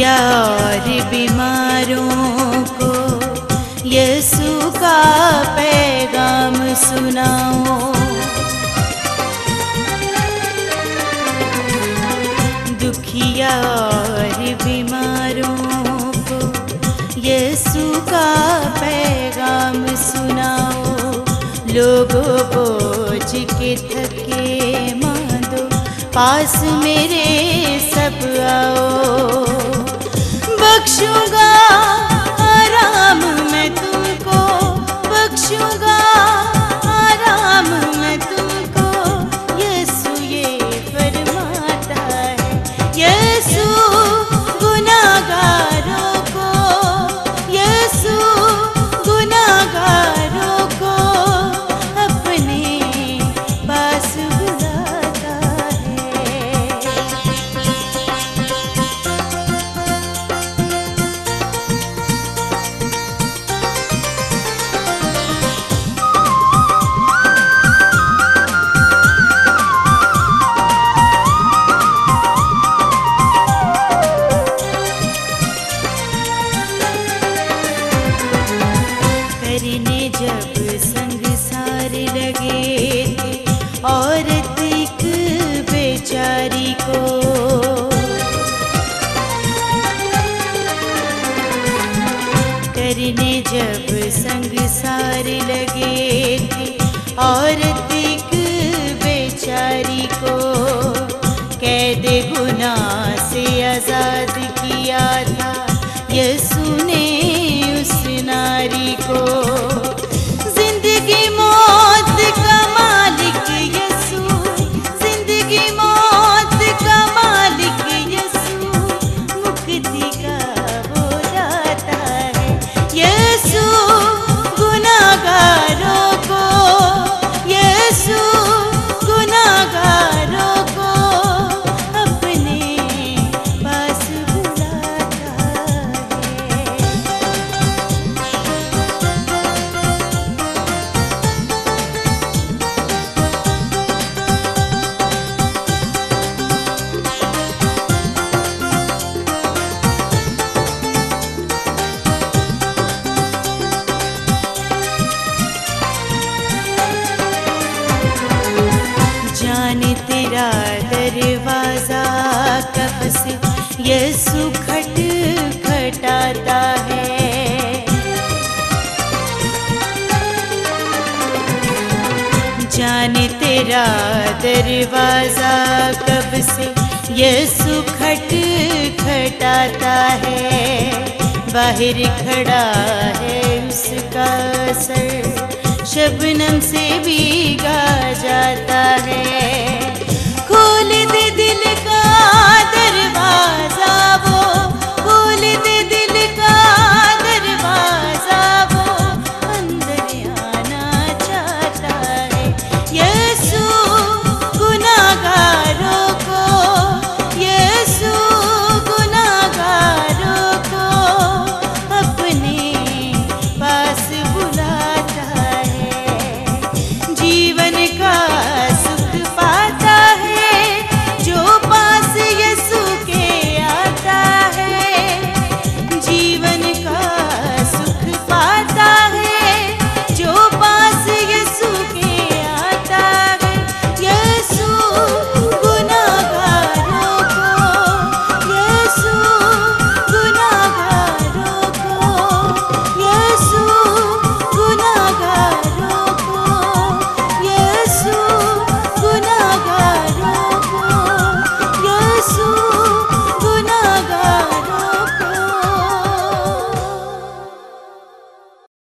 दुखिया और बीमारों को यीशु का पैगाम सुनाओ। दुखिया और बीमारों को यीशु का पैगाम सुनाओ। लोगों बोझ के थके मांदो, पास मेरे सब आओ। बख्शूंगा आराम मैं तुमको, बख्शूंगा आराम मैं तुमको। यीशु ये फरमाता है, यीशु गुनाहगारों को, यीशु गुनाहगारों को अपने पास बुलाता है। करने जब संगसार लगे थे औरत एक बेचारी को, करने जब संगसार लगे थे औरत एक बेचारी को। कैद गुनाह से आजाद किया था यीशु ने उस नारी को। जिंदगी मौत का मालिक यीशु, जिंदगी मौत का मालिक यीशु, मुक्ति का वो दाता है। यीशु गुनाहगारों को, यीशु गुनाहगारों को अपने पास बुलाता है। जाने तेरा दरवाजा कब से यीशु खटखटाता है। जाने तेरा दरवाजा कब से यीशु खटखटाता है। बाहर खड़ा है उसका सर, शबनम से भीगा जाता है। खोल दे दिल का दरवाजा, वो